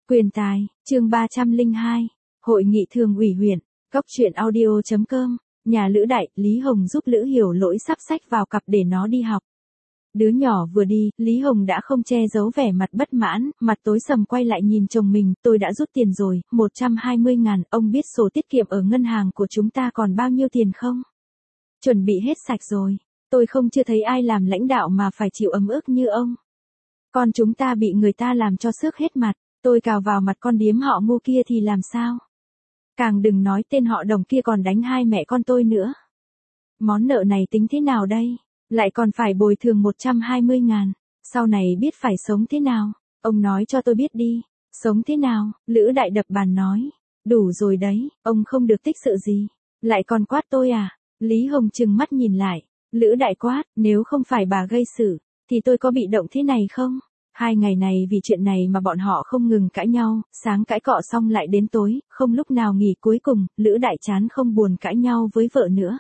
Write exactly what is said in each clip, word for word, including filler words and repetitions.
Quyền tài, chương ba trăm lẻ hai, Hội nghị thường ủy huyện, Cóc truyện audio chấm com, nhà Lữ Đại, Lý Hồng giúp Lữ Hiểu Lỗi sắp sách vào cặp để nó đi học. Đứa nhỏ vừa đi, Lý Hồng đã không che giấu vẻ mặt bất mãn, mặt tối sầm quay lại nhìn chồng mình, tôi đã rút tiền rồi, một trăm hai mươi ngàn, ông biết sổ tiết kiệm ở ngân hàng của chúng ta còn bao nhiêu tiền không? Chuẩn bị hết sạch rồi, tôi không chưa thấy ai làm lãnh đạo mà phải chịu ấm ức như ông. Con chúng ta bị người ta làm cho xước hết mặt, tôi cào vào mặt con điếm họ ngu kia thì làm sao? Càng đừng nói tên họ Đồng kia còn đánh hai mẹ con tôi nữa. Món nợ này tính thế nào đây? Lại còn phải bồi thường một trăm hai mươi ngàn, sau này biết phải sống thế nào? Ông nói cho tôi biết đi, sống thế nào? Lữ Đại đập bàn nói, đủ rồi đấy, ông không được tích sự gì, lại còn quát tôi à? Lý Hồng trừng mắt nhìn lại, Lữ Đại quát, nếu không phải bà gây sự, thì tôi có bị động thế này không? Hai ngày này vì chuyện này mà bọn họ không ngừng cãi nhau, sáng cãi cọ xong lại đến tối, không lúc nào nghỉ, cuối cùng, Lữ Đại chán không buồn cãi nhau với vợ nữa.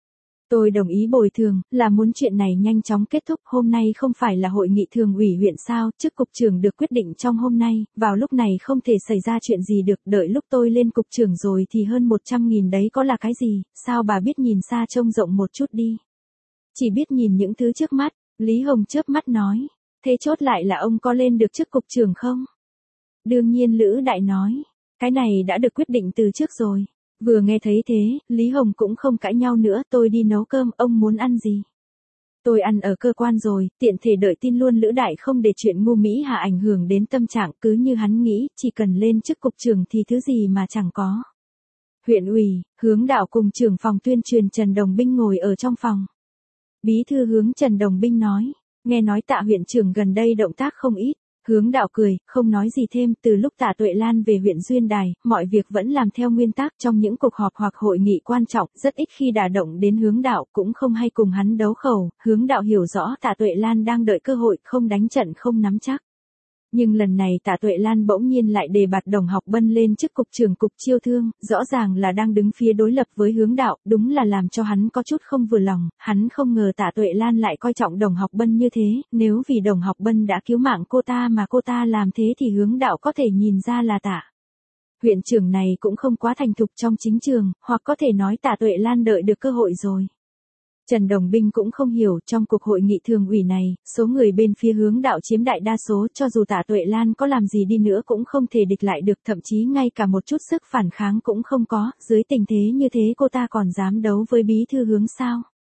Tôi đồng ý bồi thường, là muốn chuyện này nhanh chóng kết thúc, hôm nay không phải là hội nghị thường ủy huyện sao, chức cục trưởng được quyết định trong hôm nay, vào lúc này không thể xảy ra chuyện gì được, đợi lúc tôi lên cục trưởng rồi thì hơn một trăm nghìn đấy có là cái gì, sao bà biết nhìn xa trông rộng một chút đi. Chỉ biết nhìn những thứ trước mắt, Lý Hồng chớp mắt nói, thế chốt lại là ông có lên được chức cục trưởng không? Đương nhiên Lữ Đại nói, cái này đã được quyết định từ trước rồi. Vừa nghe thấy thế, Lý Hồng cũng không cãi nhau nữa, tôi đi nấu cơm, ông muốn ăn gì? Tôi ăn ở cơ quan rồi, tiện thể đợi tin luôn Lữ Đại không để chuyện ngu Mỹ Hà ảnh hưởng đến tâm trạng, cứ như hắn nghĩ, chỉ cần lên chức cục trưởng thì thứ gì mà chẳng có. Huyện ủy, Hướng Đạo cùng trưởng phòng tuyên truyền Trần Đồng Binh ngồi ở trong phòng. Bí thư Hướng Trần Đồng Binh nói, nghe nói Tạ huyện trưởng gần đây động tác không ít. Hướng Đạo cười, không nói gì thêm, từ lúc Tạ Tuệ Lan về huyện Duyên Đài, mọi việc vẫn làm theo nguyên tắc, trong những cuộc họp hoặc hội nghị quan trọng, rất ít khi đả động đến Hướng Đạo, cũng không hay cùng hắn đấu khẩu, Hướng Đạo hiểu rõ Tạ Tuệ Lan đang đợi cơ hội, không đánh trận không nắm chắc. Nhưng lần này Tạ Tuệ Lan bỗng nhiên lại đề bạt Đồng Học Bân lên chức cục trưởng cục chiêu thương, rõ ràng là đang đứng phía đối lập với Hướng Đạo, đúng là làm cho hắn có chút không vừa lòng, hắn không ngờ Tạ Tuệ Lan lại coi trọng Đồng Học Bân như thế, nếu vì Đồng Học Bân đã cứu mạng cô ta mà cô ta làm thế thì Hướng Đạo có thể nhìn ra là Tạ huyện trưởng này cũng không quá thành thục trong chính trường, hoặc có thể nói Tạ Tuệ Lan đợi được cơ hội rồi. Trần Đồng Binh cũng không hiểu, trong cuộc hội nghị thường ủy này, số người bên phía Hướng Đạo chiếm đại đa số, cho dù Tạ Tuệ Lan có làm gì đi nữa cũng không thể địch lại được, thậm chí ngay cả một chút sức phản kháng cũng không có, dưới tình thế như thế cô ta còn dám đấu với bí thư Hướng sao?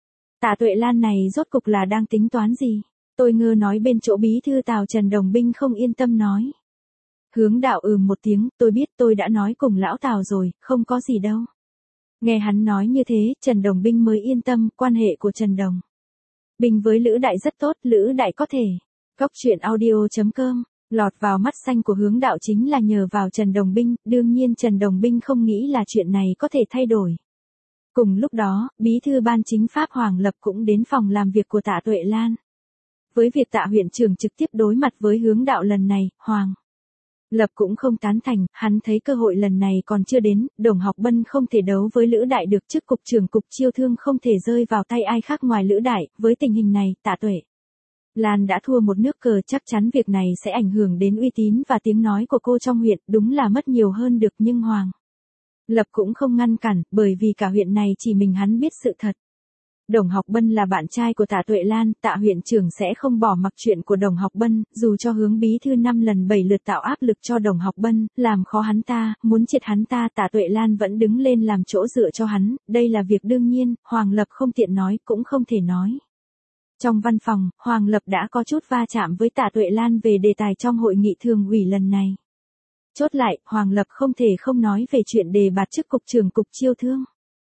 Tạ Tuệ Lan này rốt cục là đang tính toán gì? Tôi ngơ nói bên chỗ bí thư Tào. Trần Đồng Binh không yên tâm nói. Hướng Đạo ừm một tiếng, tôi biết, tôi đã nói cùng lão Tào rồi, không có gì đâu. Nghe hắn nói như thế, Trần Đồng Binh mới yên tâm, quan hệ của Trần Đồng Binh với Lữ Đại rất tốt, Lữ Đại có thể. Cóc truyện audio chấm com, lọt vào mắt xanh của Hướng Đạo chính là nhờ vào Trần Đồng Binh, đương nhiên Trần Đồng Binh không nghĩ là chuyện này có thể thay đổi. Cùng lúc đó, bí thư ban chính pháp Hoàng Lập cũng đến phòng làm việc của Tạ Tuệ Lan. Với việc Tạ huyện trưởng trực tiếp đối mặt với Hướng Đạo lần này, Hoàng Lập cũng không tán thành, hắn thấy cơ hội lần này còn chưa đến, Đồng Học Bân không thể đấu với Lữ Đại được, chức cục trưởng cục chiêu thương không thể rơi vào tay ai khác ngoài Lữ Đại, với tình hình này, Tạ Tuệ Lan đã thua một nước cờ, chắc chắn việc này sẽ ảnh hưởng đến uy tín và tiếng nói của cô trong huyện, đúng là mất nhiều hơn được, nhưng Hoàng Lập cũng không ngăn cản, bởi vì cả huyện này chỉ mình hắn biết sự thật. Đồng Học Bân là bạn trai của Tạ Tuệ Lan, Tạ huyện trưởng sẽ không bỏ mặc chuyện của Đồng Học Bân, dù cho Hướng bí thư năm lần bảy lượt tạo áp lực cho Đồng Học Bân, làm khó hắn ta, muốn triệt hắn ta, Tạ Tuệ Lan vẫn đứng lên làm chỗ dựa cho hắn, đây là việc đương nhiên, Hoàng Lập không tiện nói, cũng không thể nói. Trong văn phòng, Hoàng Lập đã có chút va chạm với Tạ Tuệ Lan về đề tài trong hội nghị thường ủy lần này. Chốt lại, Hoàng Lập không thể không nói về chuyện đề bạt chức cục trưởng cục chiêu thương.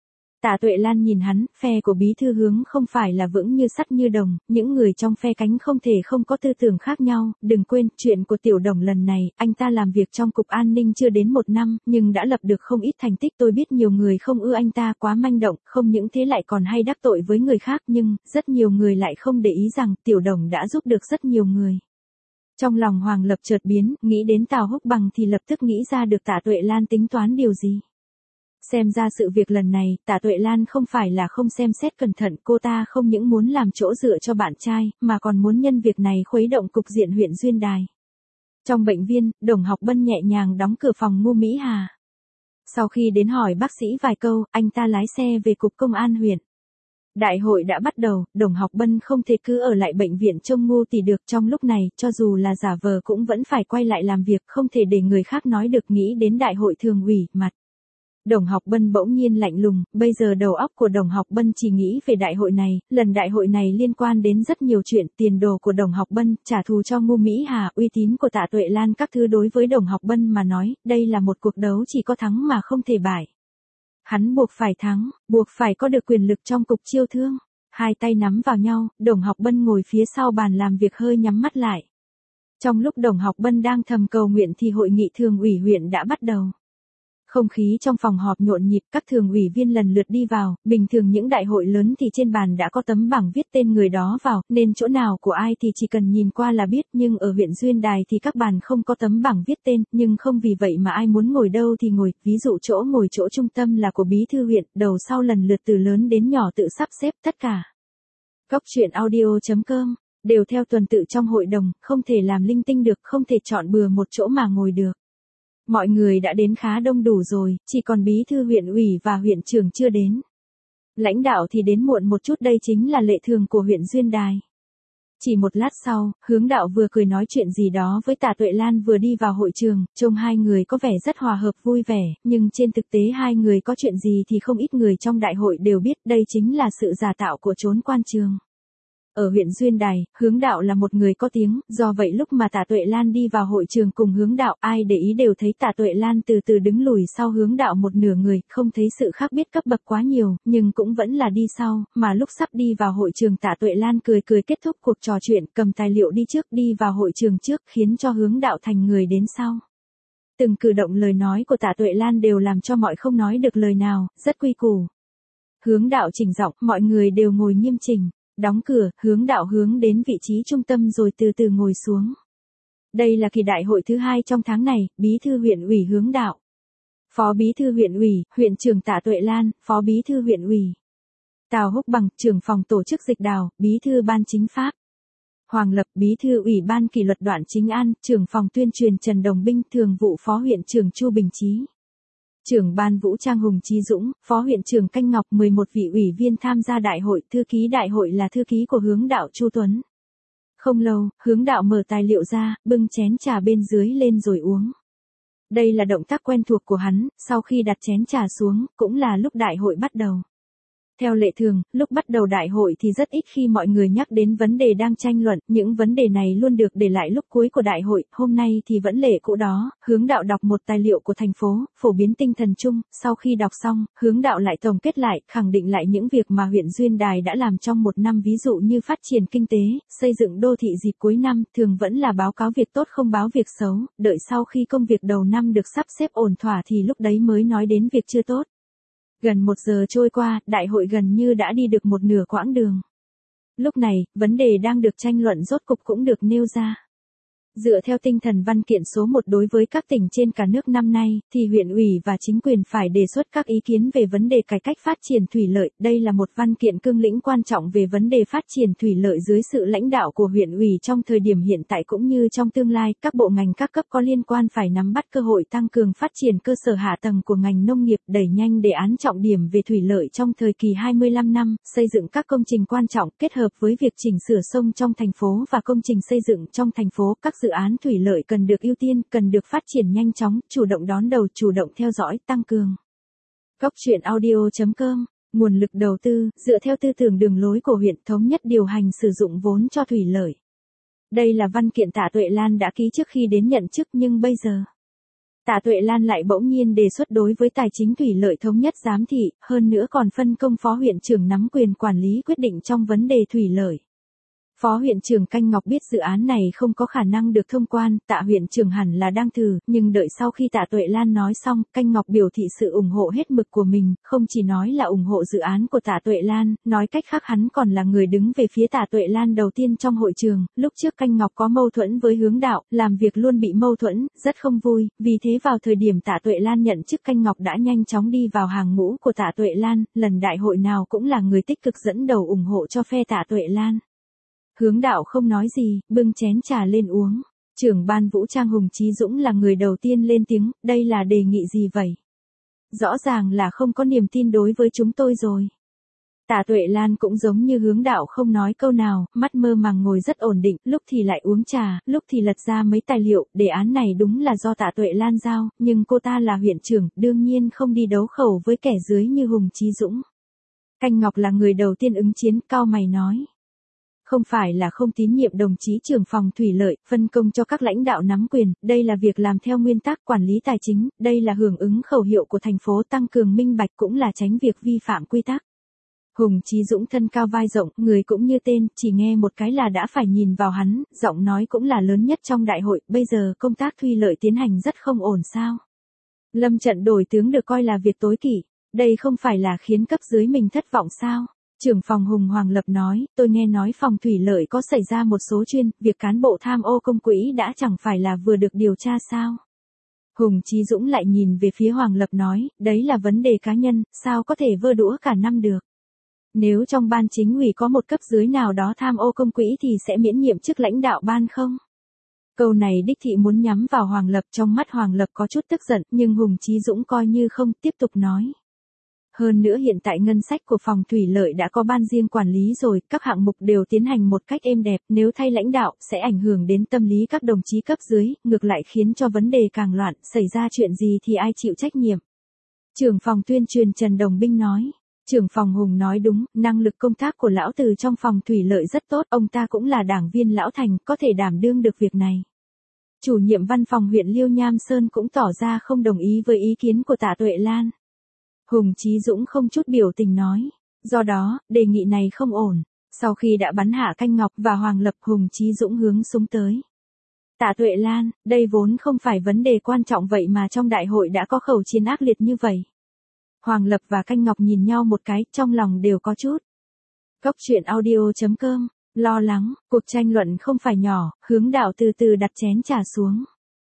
Tạ Tuệ Lan nhìn hắn, phe của bí thư Hướng không phải là vững như sắt như đồng, những người trong phe cánh không thể không có tư tưởng khác nhau, đừng quên, chuyện của Tiểu Đồng lần này, anh ta làm việc trong cục an ninh chưa đến một năm, nhưng đã lập được không ít thành tích, tôi biết nhiều người không ưa anh ta quá manh động, không những thế lại còn hay đắc tội với người khác, nhưng, rất nhiều người lại không để ý rằng, Tiểu Đồng đã giúp được rất nhiều người. Trong lòng Hoàng Lập chợt biến, nghĩ đến Tào Húc Bằng thì lập tức nghĩ ra được Tạ Tuệ Lan tính toán điều gì. Xem ra sự việc lần này, Tạ Tuệ Lan không phải là không xem xét cẩn thận, cô ta không những muốn làm chỗ dựa cho bạn trai, mà còn muốn nhân việc này khuấy động cục diện huyện Duyên Đài. Trong bệnh viên, Đồng Học Bân nhẹ nhàng đóng cửa phòng Ngô Mỹ Hà. Sau khi đến hỏi bác sĩ vài câu, anh ta lái xe về cục công an huyện. Đại hội đã bắt đầu, Đồng Học Bân không thể cứ ở lại bệnh viện trông Ngô Tỷ được, trong lúc này, cho dù là giả vờ cũng vẫn phải quay lại làm việc, không thể để người khác nói được nghĩ đến đại hội thường ủy, mặt. Đồng Học Bân bỗng nhiên lạnh lùng, bây giờ đầu óc của Đồng Học Bân chỉ nghĩ về đại hội này, lần đại hội này liên quan đến rất nhiều chuyện, tiền đồ của Đồng Học Bân, trả thù cho Ngô Mỹ Hà, uy tín của Tạ Tuệ Lan, các thứ đối với Đồng Học Bân mà nói, đây là một cuộc đấu chỉ có thắng mà không thể bại. Hắn buộc phải thắng, buộc phải có được quyền lực trong cục chiêu thương. Hai tay nắm vào nhau, Đồng Học Bân ngồi phía sau bàn làm việc hơi nhắm mắt lại. Trong lúc Đồng Học Bân đang thầm cầu nguyện thì hội nghị thường ủy huyện đã bắt đầu. Không khí trong phòng họp nhộn nhịp, các thường ủy viên lần lượt đi vào, bình thường những đại hội lớn thì trên bàn đã có tấm bảng viết tên người đó vào, nên chỗ nào của ai thì chỉ cần nhìn qua là biết, nhưng ở huyện Duyên Đài thì các bàn không có tấm bảng viết tên, nhưng không vì vậy mà ai muốn ngồi đâu thì ngồi, ví dụ chỗ ngồi chỗ trung tâm là của bí thư huyện, đầu sau lần lượt từ lớn đến nhỏ tự sắp xếp tất cả. Cốc truyện audio chấm com, đều theo tuần tự trong hội đồng, không thể làm linh tinh được, không thể chọn bừa một chỗ mà ngồi được. Mọi người đã đến khá đông đủ rồi, chỉ còn bí thư huyện ủy và huyện trưởng chưa đến. Lãnh đạo thì đến muộn một chút, đây chính là lệ thường của huyện Duyên Đài. Chỉ một lát sau, Hướng Đạo vừa cười nói chuyện gì đó với Tạ Tuệ Lan vừa đi vào hội trường, trông hai người có vẻ rất hòa hợp vui vẻ, nhưng trên thực tế hai người có chuyện gì thì không ít người trong đại hội đều biết, đây chính là sự giả tạo của trốn quan trường. Ở huyện Duyên Đài, Hướng Đạo là một người có tiếng, do vậy lúc mà Tạ Tuệ Lan đi vào hội trường cùng Hướng Đạo, ai để ý đều thấy Tạ Tuệ Lan từ từ đứng lùi sau Hướng Đạo một nửa người, không thấy sự khác biệt cấp bậc quá nhiều, nhưng cũng vẫn là đi sau, mà lúc sắp đi vào hội trường Tạ Tuệ Lan cười cười kết thúc cuộc trò chuyện, cầm tài liệu đi trước đi vào hội trường trước, khiến cho Hướng Đạo thành người đến sau. Từng cử động lời nói của Tạ Tuệ Lan đều làm cho mọi không nói được lời nào, rất quy củ. Hướng Đạo chỉnh giọng, mọi người đều ngồi nghiêm chỉnh. Đóng cửa, Hướng Đạo hướng đến vị trí trung tâm rồi từ từ ngồi xuống. Đây là kỳ đại hội thứ hai trong tháng này, bí thư huyện ủy Hướng Đạo. Phó bí thư huyện ủy, huyện trưởng Tạ Tuệ Lan, phó bí thư huyện ủy. Tào Húc Bằng, trưởng phòng tổ chức dịch đào, bí thư ban chính pháp. Hoàng Lập, bí thư ủy ban kỷ luật Đoạn Chính An, trưởng phòng tuyên truyền Trần Đồng Binh, thường vụ phó huyện trưởng Chu Bình Chí. Trưởng ban vũ trang Hùng Chí Dũng, phó huyện trưởng Canh Ngọc, mười một vị ủy viên tham gia đại hội, thư ký đại hội là thư ký của Hướng Đạo Chu Tuấn. Không lâu, Hướng Đạo mở tài liệu ra, bưng chén trà bên dưới lên rồi uống. Đây là động tác quen thuộc của hắn, sau khi đặt chén trà xuống, cũng là lúc đại hội bắt đầu. Theo lệ thường, lúc bắt đầu đại hội thì rất ít khi mọi người nhắc đến vấn đề đang tranh luận, những vấn đề này luôn được để lại lúc cuối của đại hội, hôm nay thì vẫn lệ cũ đó, Hướng Đạo đọc một tài liệu của thành phố, phổ biến tinh thần chung, sau khi đọc xong, Hướng Đạo lại tổng kết lại, khẳng định lại những việc mà huyện Duyên Đài đã làm trong một năm, ví dụ như phát triển kinh tế, xây dựng đô thị dịp cuối năm, thường vẫn là báo cáo việc tốt không báo việc xấu, đợi sau khi công việc đầu năm được sắp xếp ổn thỏa thì lúc đấy mới nói đến việc chưa tốt. Gần một giờ trôi qua, đại hội gần như đã đi được một nửa quãng đường. Lúc này, vấn đề đang được tranh luận rốt cục cũng được nêu ra. Dựa theo tinh thần văn kiện số một đối với các tỉnh trên cả nước năm nay, thì huyện ủy và chính quyền phải đề xuất các ý kiến về vấn đề cải cách phát triển thủy lợi. Đây là một văn kiện cương lĩnh quan trọng về vấn đề phát triển thủy lợi dưới sự lãnh đạo của huyện ủy trong thời điểm hiện tại cũng như trong tương lai. Các bộ ngành các cấp có liên quan phải nắm bắt cơ hội tăng cường phát triển cơ sở hạ tầng của ngành nông nghiệp, đẩy nhanh đề án trọng điểm về thủy lợi trong thời kỳ hai mươi lăm năm, xây dựng các công trình quan trọng kết hợp với việc chỉnh sửa sông trong thành phố và công trình xây dựng trong thành phố. Các dự án thủy lợi cần được ưu tiên, cần được phát triển nhanh chóng, chủ động đón đầu, chủ động theo dõi, tăng cường. Cốc truyện audio chấm com, nguồn lực đầu tư, dựa theo tư tưởng đường lối của huyện, thống nhất điều hành sử dụng vốn cho thủy lợi. Đây là văn kiện Tạ Tuệ Lan đã ký trước khi đến nhận chức, nhưng bây giờ Tạ Tuệ Lan lại bỗng nhiên đề xuất đối với tài chính thủy lợi thống nhất giám thị, hơn nữa còn phân công phó huyện trưởng nắm quyền quản lý quyết định trong vấn đề thủy lợi. Phó huyện trưởng Canh Ngọc biết dự án này không có khả năng được thông quan, Tạ huyện trưởng hẳn là đang thử, nhưng đợi sau khi Tạ Tuệ Lan nói xong, Canh Ngọc biểu thị sự ủng hộ hết mực của mình, không chỉ nói là ủng hộ dự án của Tạ Tuệ Lan, nói cách khác hắn còn là người đứng về phía Tạ Tuệ Lan đầu tiên trong hội trường. Lúc trước Canh Ngọc có mâu thuẫn với Hướng Đạo, làm việc luôn bị mâu thuẫn, rất không vui, vì thế vào thời điểm Tạ Tuệ Lan nhận chức, Canh Ngọc đã nhanh chóng đi vào hàng ngũ của Tạ Tuệ Lan, lần đại hội nào cũng là người tích cực dẫn đầu ủng hộ cho phe Tạ Tuệ Lan. Hướng Đạo không nói gì, bưng chén trà lên uống. Trưởng ban vũ trang Hùng Chí Dũng là người đầu tiên lên tiếng, đây là đề nghị gì vậy? Rõ ràng là không có niềm tin đối với chúng tôi rồi. Tạ Tuệ Lan cũng giống như Hướng Đạo không nói câu nào, mắt mơ màng ngồi rất ổn định, lúc thì lại uống trà, lúc thì lật ra mấy tài liệu, đề án này đúng là do Tạ Tuệ Lan giao, nhưng cô ta là huyện trưởng, đương nhiên không đi đấu khẩu với kẻ dưới như Hùng Chí Dũng. Canh Ngọc là người đầu tiên ứng chiến, cau mày nói. Không phải là không tín nhiệm đồng chí trưởng phòng thủy lợi, phân công cho các lãnh đạo nắm quyền, đây là việc làm theo nguyên tắc quản lý tài chính, đây là hưởng ứng khẩu hiệu của thành phố tăng cường minh bạch cũng là tránh việc vi phạm quy tắc. Hùng Chí Dũng thân cao vai rộng, người cũng như tên, chỉ nghe một cái là đã phải nhìn vào hắn, giọng nói cũng là lớn nhất trong đại hội, bây giờ công tác thủy lợi tiến hành rất không ổn sao. Lâm trận đổi tướng được coi là việc tối kỵ, đây không phải là khiến cấp dưới mình thất vọng sao? Trưởng phòng Hùng Hoàng Lập nói, tôi nghe nói phòng thủy lợi có xảy ra một số chuyên, việc cán bộ tham ô công quỹ đã chẳng phải là vừa được điều tra sao? Hùng Chí Dũng lại nhìn về phía Hoàng Lập nói, đấy là vấn đề cá nhân, sao có thể vơ đũa cả năm được? Nếu trong ban chính ủy có một cấp dưới nào đó tham ô công quỹ thì sẽ miễn nhiệm chức lãnh đạo ban không? Câu này đích thị muốn nhắm vào Hoàng Lập, trong mắt Hoàng Lập có chút tức giận, nhưng Hùng Chí Dũng coi như không, tiếp tục nói. Hơn nữa hiện tại ngân sách của phòng thủy lợi đã có ban riêng quản lý rồi, các hạng mục đều tiến hành một cách êm đẹp, nếu thay lãnh đạo, sẽ ảnh hưởng đến tâm lý các đồng chí cấp dưới, ngược lại khiến cho vấn đề càng loạn, xảy ra chuyện gì thì ai chịu trách nhiệm. Trưởng phòng tuyên truyền Trần Đồng Binh nói. Trưởng phòng Hùng nói đúng, năng lực công tác của lão từ trong phòng thủy lợi rất tốt, ông ta cũng là đảng viên lão thành, có thể đảm đương được việc này. Chủ nhiệm văn phòng huyện Liêu Nham Sơn cũng tỏ ra không đồng ý với ý kiến của Tạ Tuệ Lan. Hùng Chí Dũng không chút biểu tình nói, do đó, đề nghị này không ổn. Sau khi đã bắn hạ Canh Ngọc và Hoàng Lập, Hùng Chí Dũng hướng súng tới. Tạ Tuệ Lan, đây vốn không phải vấn đề quan trọng vậy mà trong đại hội đã có khẩu chiến ác liệt như vậy. Hoàng Lập và Canh Ngọc nhìn nhau một cái, trong lòng đều có chút. Góc truyện audio chấm com, lo lắng, cuộc tranh luận không phải nhỏ, Hướng Đạo từ từ đặt chén trà xuống.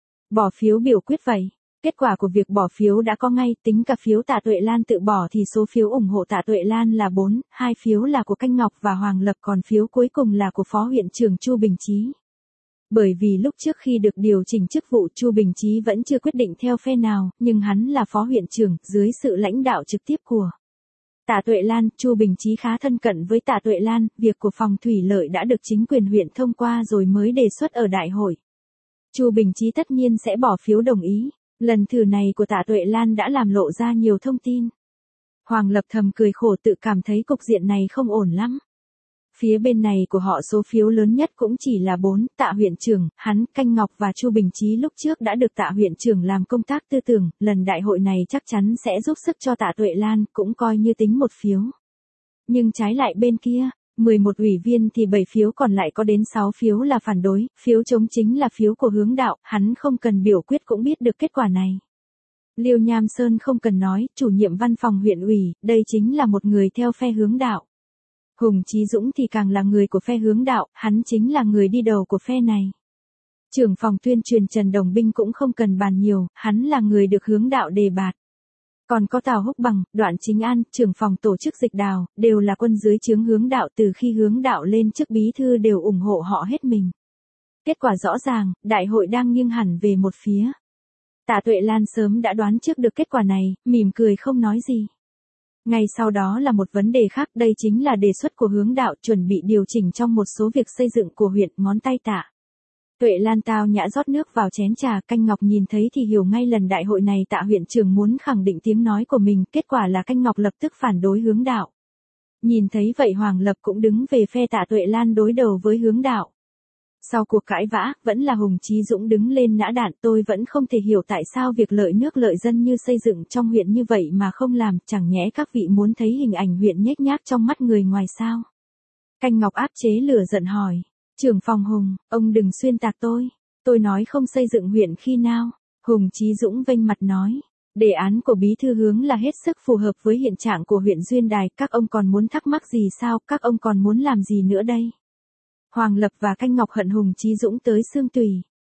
Bỏ phiếu biểu quyết vậy. Kết quả của việc bỏ phiếu đã có ngay, tính cả phiếu Tạ Tuệ Lan tự bỏ thì số phiếu ủng hộ Tạ Tuệ Lan là bốn, hai phiếu là của Canh Ngọc và Hoàng Lập, còn phiếu cuối cùng là của Phó huyện trưởng Chu Bình Chí. Bởi vì lúc trước khi được điều chỉnh chức vụ Chu Bình Chí vẫn chưa quyết định theo phe nào, nhưng hắn là phó huyện trưởng, dưới sự lãnh đạo trực tiếp của Tạ Tuệ Lan, Chu Bình Chí khá thân cận với Tạ Tuệ Lan, việc của phòng thủy lợi đã được chính quyền huyện thông qua rồi mới đề xuất ở đại hội. Chu Bình Chí tất nhiên sẽ bỏ phiếu đồng ý, lần thử này của Tạ Tuệ Lan đã làm lộ ra nhiều thông tin. Hoàng Lập thầm cười khổ tự cảm thấy cục diện này không ổn lắm. Phía bên này của họ số phiếu lớn nhất cũng chỉ là bốn, Tạ huyện trưởng, hắn, Canh Ngọc và Chu Bình Chí lúc trước đã được Tạ huyện trưởng làm công tác tư tưởng, lần đại hội này chắc chắn sẽ giúp sức cho Tạ Tuệ Lan, cũng coi như tính một phiếu. Nhưng trái lại bên kia, mười một ủy viên thì bảy phiếu còn lại có đến sáu phiếu là phản đối, phiếu chống chính là phiếu của Hướng Đạo, hắn không cần biểu quyết cũng biết được kết quả này. Liêu Nham Sơn không cần nói, chủ nhiệm văn phòng huyện ủy, đây chính là một người theo phe Hướng Đạo. Hùng Chí Dũng thì càng là người của phe Hướng Đạo, hắn chính là người đi đầu của phe này. Trưởng phòng tuyên truyền Trần Đồng Binh cũng không cần bàn nhiều, hắn là người được Hướng Đạo đề bạt. Còn có Tào Húc Bằng, Đoạn Chính An, trưởng phòng tổ chức Dịch Đào, đều là quân dưới trướng Hướng Đạo, từ khi Hướng Đạo lên chức bí thư đều ủng hộ họ hết mình. Kết quả rõ ràng, đại hội đang nghiêng hẳn về một phía. Tạ Tuệ Lan sớm đã đoán trước được kết quả này, mỉm cười không nói gì. Ngay sau đó là một vấn đề khác, đây chính là đề xuất của Hướng Đạo chuẩn bị điều chỉnh trong một số việc xây dựng của huyện, ngón tay Tạ Tuệ Lan tao nhã rót nước vào chén trà, Canh Ngọc nhìn thấy thì hiểu ngay lần đại hội này Tạ huyện trưởng muốn khẳng định tiếng nói của mình, kết quả là Canh Ngọc lập tức phản đối Hướng Đạo. Nhìn thấy vậy Hoàng Lập cũng đứng về phe Tạ Tuệ Lan đối đầu với Hướng Đạo. Sau cuộc cãi vã, vẫn là Hùng Chí Dũng đứng lên nã đạn, tôi vẫn không thể hiểu tại sao việc lợi nước lợi dân như xây dựng trong huyện như vậy mà không làm, chẳng nhẽ các vị muốn thấy hình ảnh huyện nhếch nhác trong mắt người ngoài sao? Canh Ngọc áp chế lửa giận hỏi, trưởng phòng Hùng, ông đừng xuyên tạc tôi, tôi nói không xây dựng huyện khi nào? Hùng Chí Dũng vênh mặt nói, đề án của bí thư Hướng là hết sức phù hợp với hiện trạng của huyện Duyên Đài, các ông còn muốn thắc mắc gì sao, các ông còn muốn làm gì nữa đây? Hoàng Lập và Canh Ngọc hận Hùng Chí Dũng tới xương tủy.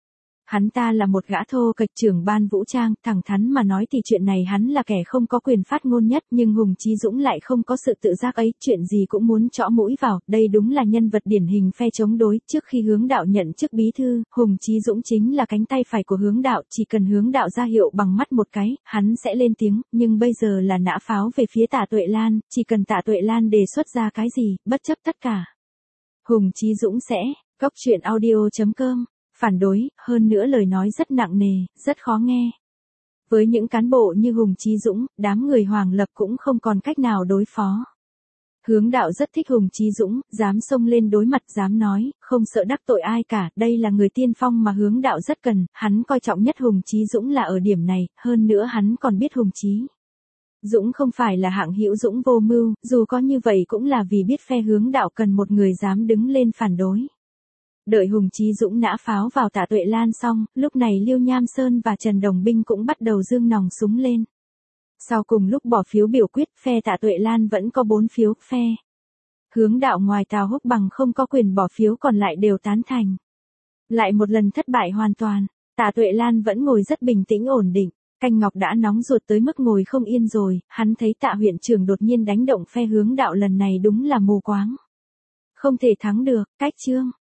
Hắn ta là một gã thô kệch trưởng ban vũ trang, thẳng thắn mà nói thì chuyện này hắn là kẻ không có quyền phát ngôn nhất, nhưng Hùng Chí Dũng lại không có sự tự giác ấy, chuyện gì cũng muốn chõ mũi vào, đây đúng là nhân vật điển hình phe chống đối. Trước khi Hướng Đạo nhận chức bí thư, Hùng Chí Dũng chính là cánh tay phải của Hướng Đạo, chỉ cần Hướng Đạo ra hiệu bằng mắt một cái, hắn sẽ lên tiếng, nhưng bây giờ là nã pháo về phía Tạ Tuệ Lan, chỉ cần Tạ Tuệ Lan đề xuất ra cái gì, bất chấp tất cả, Hùng Chí Dũng sẽ, Cốc truyện audio chấm com, phản đối, hơn nữa lời nói rất nặng nề, rất khó nghe. Với những cán bộ như Hùng Chí Dũng, đám người Hoàng Lập cũng không còn cách nào đối phó. Hướng Đạo rất thích Hùng Chí Dũng, dám xông lên đối mặt, dám nói, không sợ đắc tội ai cả, đây là người tiên phong mà Hướng Đạo rất cần, hắn coi trọng nhất Hùng Chí Dũng là ở điểm này, hơn nữa hắn còn biết Hùng Chí Dũng không phải là hạng hữu dũng vô mưu, dù có như vậy cũng là vì biết phe Hướng Đạo cần một người dám đứng lên phản đối. Đợi Hùng Chí Dũng nã pháo vào Tạ Tuệ Lan xong, lúc này Liêu Nham Sơn và Trần Đồng Binh cũng bắt đầu giương nòng súng lên. Sau cùng lúc bỏ phiếu biểu quyết, phe Tạ Tuệ Lan vẫn có bốn phiếu, phe Hướng Đạo ngoài Tào Húc Bằng không có quyền bỏ phiếu còn lại đều tán thành. Lại một lần thất bại hoàn toàn, Tạ Tuệ Lan vẫn ngồi rất bình tĩnh ổn định, canh ngọc đã nóng ruột tới mức ngồi không yên rồi, hắn thấy Tạ huyện trưởng đột nhiên đánh động phe Hướng Đạo lần này đúng là mù quáng. Không thể thắng được, cách chương.